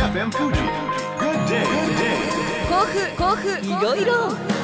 FM Fuji Good Day 甲府いろいろ。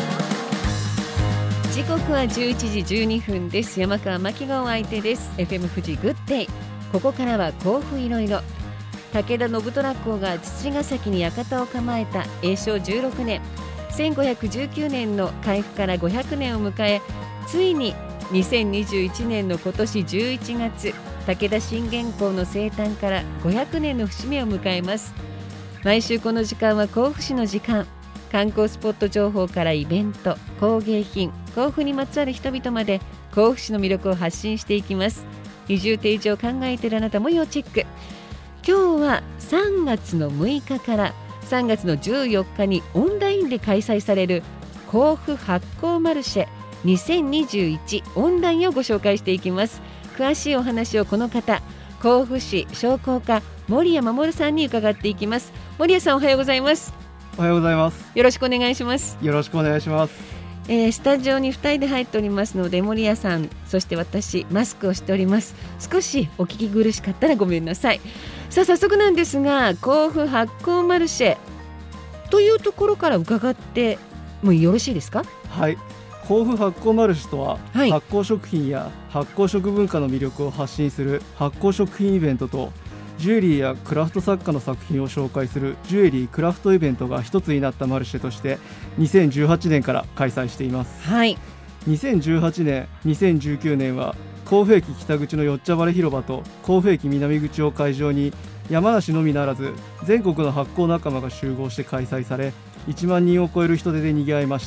時刻は11時12分です。山川真紀がお相手です。 FM 富士グッデイ。ここからは甲府いろいろ。武田信虎公が土ヶ崎に館を構えた永正16年1519年の開府から500年を迎え、ついに2021年の今年11月武田信玄公の生誕から500年の節目を迎えます。毎週この時間は甲府市の時間。観光スポット情報からイベント、工芸品、甲府にまつわる人々まで甲府市の魅力を発信していきます。移住定住を考えているあなたも要チェック。今日は3月の6日から3月の14日にオンラインで開催される甲府発酵マルシェ2021オンラインをご紹介していきます。詳しいお話をこの方、甲府市商工課森谷守さんに伺っていきます。森谷さん、おはようございます。 おはようございます。 よろしくお願いします。 よろしくお願いします。 スタジオに2人で入っておりますので、森谷さんそして私マスクをしております。少しお聞き苦しかったらごめんなさい。さあ早速なんですが、甲府発酵マルシェというところから伺ってもよろしいですか？ はい、甲府発酵マルシェとは、 はい、 発酵食品や発酵食文化の魅力を発信する発酵食品イベントと、ジュエリーやクラフト作家の作品を紹介するジュエリークラフトイベントが一つになったマルシェとして2018年から開催しています。 はい、 2018年、2019年は甲府駅北口のよっちゃばれ広場と甲府駅南口を会場に、山梨のみならず全国の発酵仲間が集合して開催され、1万人を超える人出で賑わいました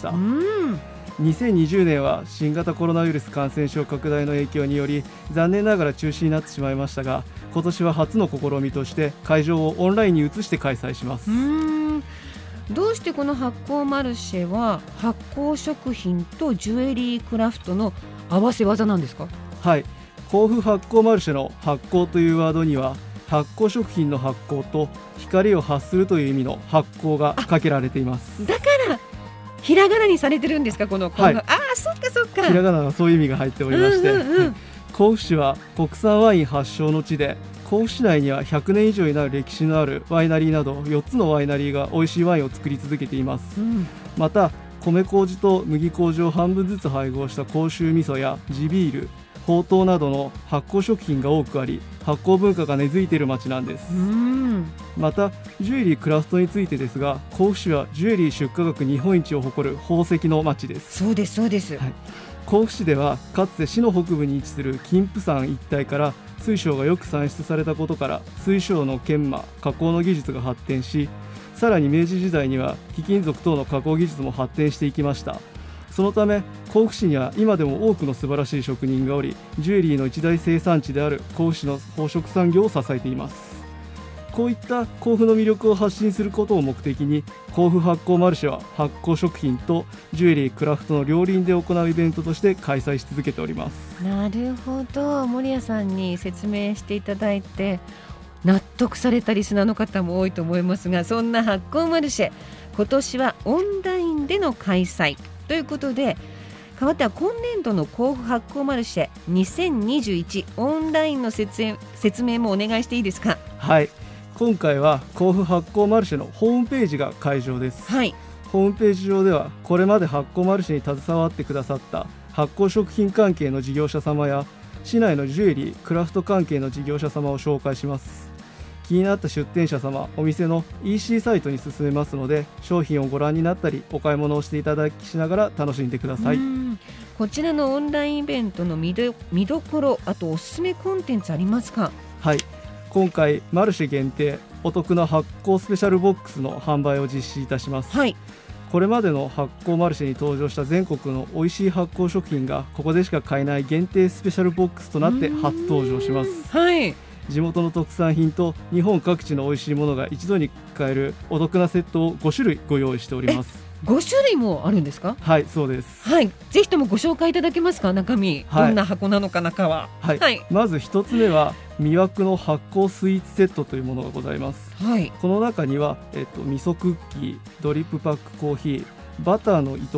。2020年は新型コロナウイルス感染症拡大の影響により残念ながら中止になってしまいましたが、今年は初の試みとして会場をオンラインに移して開催します。 どうしてこの発酵マルシェは発酵食品とジュエリークラフトの合わせ技なんですか？ はい、甲府発酵マルシェの発酵というワードには、発酵食品の発酵と光を発するという意味の発酵がかけられています。 だからひらがなにされてるんですか、この甲府。 はい、 そっかそっか。 ひらがなはそういう意味が入っておりまして、甲府市は国産ワイン発祥の地で、甲府市内には100年以上になる歴史のあるワイナリーなど4つのワイナリーが美味しいワインを作り続けています。また米麹と麦麹を半分ずつ配合した甲州味噌や地ビール、ほうとうなどの発酵食品が多くあり、発酵文化が根付いている町なんです。またジュエリークラフトについてですが、甲府市はジュエリー出荷額日本一を誇る宝石の町です。 そうですそうです、 はい、甲府市ではかつて市の北部に位置する金峰山一帯から水晶がよく産出されたことから、水晶の研磨加工の技術が発展し、さらに明治時代には貴金属等の加工技術も発展していきました。そのため甲府市には今でも多くの素晴らしい職人がおり、ジュエリーの一大生産地である甲府市の宝飾産業を支えています。こういった甲府の魅力を発信することを目的に、甲府発酵マルシェは発酵食品とジュエリークラフトの両輪で行うイベントとして開催し続けております。 なるほど、森谷さんに説明していただいて納得されたリスナーの方も多いと思いますが、そんな発酵マルシェ、今年はオンラインでの開催ということで、代わっては今年度の甲府発酵マルシェ2021オンラインの説明もお願いしていいですか？ はい、今回は甲府発酵マルシェのホームページが会場です。 はい、 ホームページ上ではこれまで発酵マルシェに携わってくださった発酵食品関係の事業者様や市内のジュエリークラフト関係の事業者様を紹介します。気になった出店者様、お店の EC サイトに進めますので、商品をご覧になったりお買い物をしていただきしながら楽しんでください。 こちらのオンラインイベントの見どころ、あとおすすめコンテンツありますか？ はい、今回マルシェ限定お得な発酵スペシャルボックスの販売を実施いたします。 はい、 これまでの発酵マルシェに登場した全国の美味しい発酵食品がここでしか買えない限定スペシャルボックスとなって初登場します。 はい、 地元の特産品と日本各地の美味しいものが一度に買えるお得なセットを5種類ご用意しております。 5種類もあるんですか？ はい、そうです。 はい、ぜひともご紹介いただけますか？中身、 はい、 どんな箱なのか中は。 はい、はい、まず一つ目は魅惑の発酵スイーツセットというものがございます。 はい、 この中には、味噌クッキー、ドリップパックコーヒー、バターのいとこ、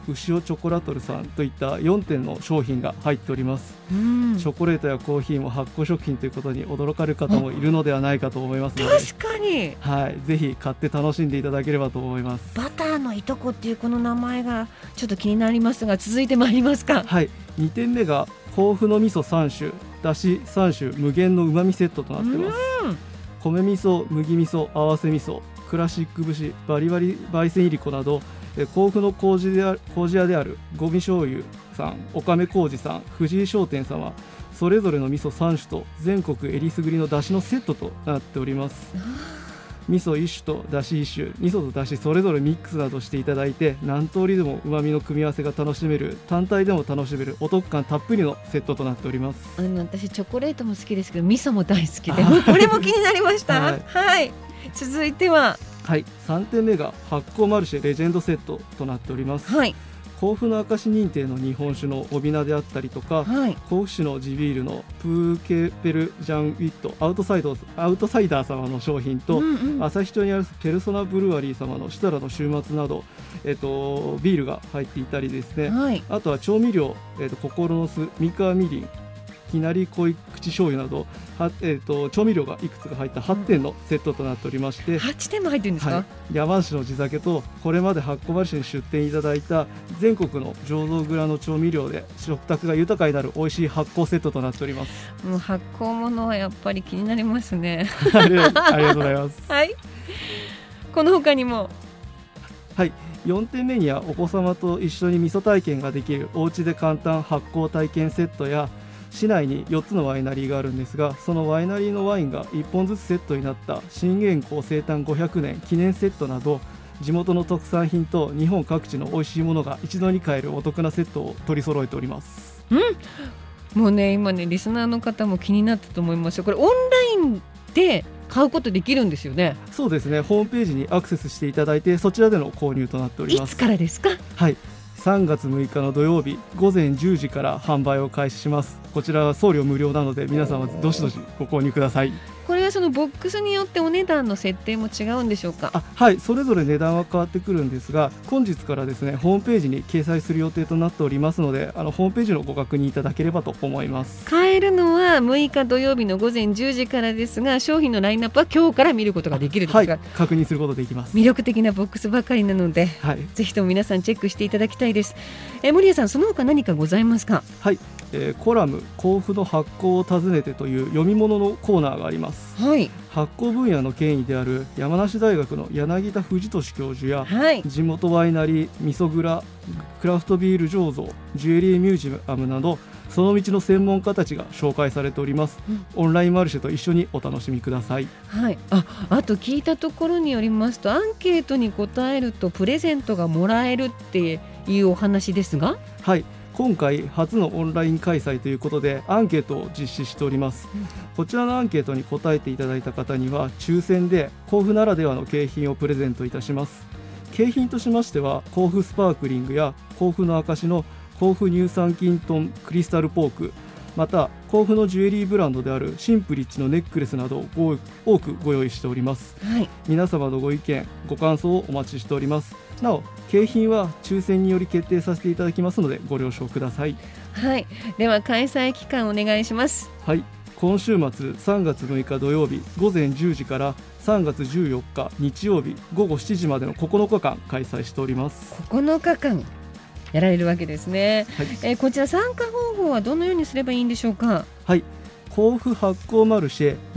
牛尾チョコラトルさんといった4点の商品が入っております。チョコレートやコーヒーも発酵食品ということに驚かれる方もいるのではないかと思いますので、 確かに、 はい、ぜひ買って楽しんでいただければと思います。 バターのいとこっていうこの名前がちょっと気になりますが、続いてまいりますか。 はい、2点目が甲府の味噌3種、だし3種無限のうまみセットとなっています。米味噌、麦味噌、合わせ味噌、クラシック節、バリバリ焙煎いりこなど、甲府の麹屋である五味醤油さん、おかめ麹さん、藤井商店様、それぞれの味噌3種と全国えりすぐりのだしのセットとなっております。味噌1種とだし1種、味噌とだしそれぞれミックスなどしていただいて、何通りでもうまみの組み合わせが楽しめる、単体でも楽しめるお得感たっぷりのセットとなっております。 私チョコレートも好きですけど味噌も大好きでこれも気になりました。はい、はい、続いては、 はい、3点目が発酵マルシェレジェンドセットとなっております。 はい、 甲府の証認定の日本酒の帯名であったりとか、 はい、 甲府市の地ビールのプーケペルジャンウィットアウトサイダー様の商品と、旭町にあるペルソナブルワリー様の設楽の週末など、ビールが入っていたりですね、 はい、 あとは調味料、心の酢、三河みりん、きなり濃い口醤油など調味料がいくつか入った8点のセットとなっておりまして、 8点も入ってるんですか。 はい、山梨の地酒とこれまで発酵マルシェに出店いただいた全国の醸造蔵の調味料で食卓が豊かになる美味しい発酵セットとなっております。 もう発酵物はやっぱり気になりますねありがとうございます、 はい、この他にも、 はい、4点目にはお子様と一緒に味噌体験ができるおうちで簡単発酵体験セットや、市内に4つのワイナリーがあるんですが、そのワイナリーのワインが1本ずつセットになった信玄公生誕500年記念セットなど、地元の特産品と日本各地の美味しいものが一度に買えるお得なセットを取り揃えております。 もうね、今ねリスナーの方も気になったと思いますよ。これオンラインで買うことできるんですよね。 そうですね、ホームページにアクセスしていただいて、そちらでの購入となっております。 いつからですか。 はい、3月6日の土曜日午前10時から販売を開始します。こちらは送料無料なので、皆様どしどしご購入ください。 これはそのボックスによってお値段の設定も違うんでしょうか。 はい、それぞれ値段は変わってくるんですが、本日からですねホームページに掲載する予定となっておりますので、ホームページのご確認いただければと思います。 買えるのは6日土曜日の午前10時からですが、商品のラインナップは今日から見ることができるんですが、 はい、確認することできます。 魅力的なボックスばかりなので、はい、ぜひとも皆さんチェックしていただきたいです。森谷さん、その他何かございますか。 はい、コラム甲府の発酵を訪ねてという読み物のコーナーがあります。 はい、 発酵分野の権威である山梨大学の柳田藤俊教授や、 はい、 地元ワイナリー、味噌蔵、クラフトビール醸造、ジュエリーミュージアムなどその道の専門家たちが紹介されております。オンラインマルシェと一緒にお楽しみください。 はい、あと聞いたところによりますと、アンケートに答えるとプレゼントがもらえるっていうお話ですが、 はい、今回初のオンライン開催ということでアンケートを実施しております。こちらのアンケートに答えていただいた方には抽選で甲府ならではの景品をプレゼントいたします。景品としましては、甲府スパークリングや甲府の証の甲府乳酸菌トンクリスタルポーク、また甲府のジュエリーブランドであるシンプリッチのネックレスなどを多くご用意しております。はい、皆様のご意見ご感想をお待ちしております。なお景品は抽選により決定させていただきますのでご了承ください。 はい、では開催期間お願いします。 はい、今週末3月6日土曜日午前10時から3月14日日曜日午後7時までの9日間開催しております。 9日間やられるわけですね。はい、こちら参加方法はどのようにすればいいんでしょうか。 はい、甲府発酵マルシェ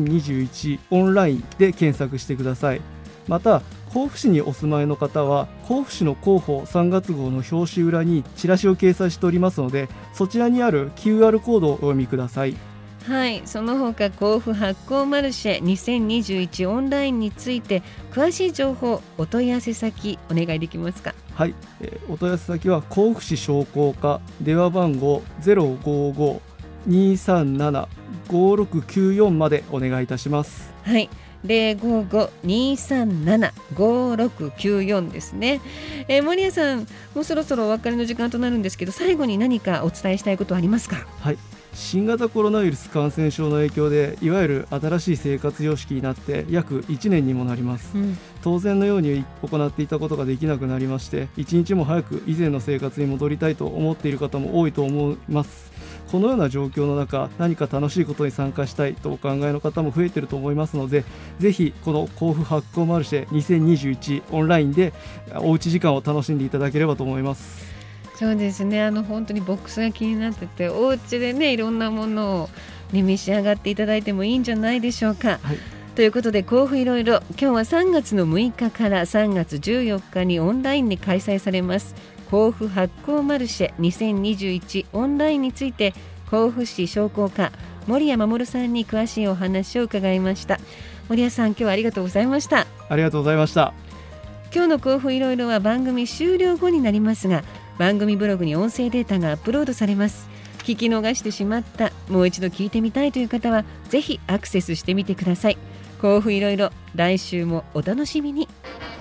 2021オンラインで検索してください。また甲府市にお住まいの方は甲府市の広報3月号の表紙裏にチラシを掲載しておりますので、そちらにある QR コードをお読みください。 はい、その他甲府発酵マルシェ2021オンラインについて詳しい情報、お問い合わせ先お願いできますか。 はい、お問い合わせ先は甲府市商工課電話番号 055-237-5694 までお願いいたします。 はい、055-237-5694 ですね。森谷さん、もうそろそろお別れの時間となるんですけど、最後に何かお伝えしたいことはありますか。 はい、 新型コロナウイルス感染症の影響でいわゆる新しい生活様式になって約1年にもなります、当然のように行っていたことができなくなりまして、一日も早く以前の生活に戻りたいと思っている方も多いと思います。このような状況の中、何か楽しいことに参加したいとお考えの方も増えていると思いますので、ぜひこの甲府発酵マルシェ2021オンラインでおうち時間を楽しんでいただければと思います。 そうですね、本当にボックスが気になってて、お家でねいろんなものを、召し上がっていただいてもいいんじゃないでしょうか、ということで甲府いろいろ、今日は3月の6日から3月14日にオンラインで開催されます甲府発酵マルシェ2021オンラインについて、甲府市商工課森谷守さんに詳しいお話を伺いました。森谷さん、今日はありがとうございました。 ありがとうございました。 今日の甲府いろいろは番組終了後になりますが、番組ブログに音声データがアップロードされます。聞き逃してしまった、もう一度聞いてみたいという方はぜひアクセスしてみてください。甲府いろいろ、来週もお楽しみに。